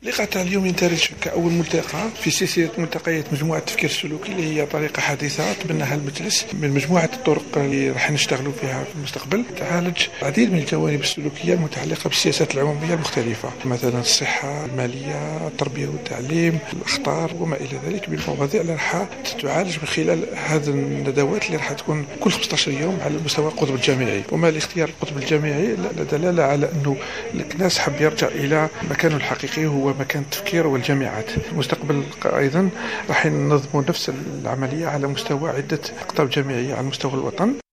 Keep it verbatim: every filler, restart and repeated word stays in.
اللقاء تاع اليوم يندرج كأول ملتقى في سلسلة ملتقيات مجموعة التفكير السلوكي اللي هي طريقة حديثة تبناها المجلس من مجموعة الطرق اللي راح نشتغلوا فيها في المستقبل. تعالج العديد من الجوانب السلوكية المتعلقة بالسياسات العمومية المختلفة، مثلا الصحة، المالية، التربية والتعليم، الأخطار وما إلى ذلك، من المواضيع اللي راح تعالج من خلال هذه الندوات اللي راح تكون كل خمسة عشر يوم على مستوى القطب الجامعي. وما الاختيار القطب الجامعي دلالة على أنه الناس حب يرجع إلى مكانه الحقيقي هو مكان التفكير والجامعات. في المستقبل أيضا راح ننظموا نفس العملية على مستوى عدة أقطاب جامعية على مستوى الوطن.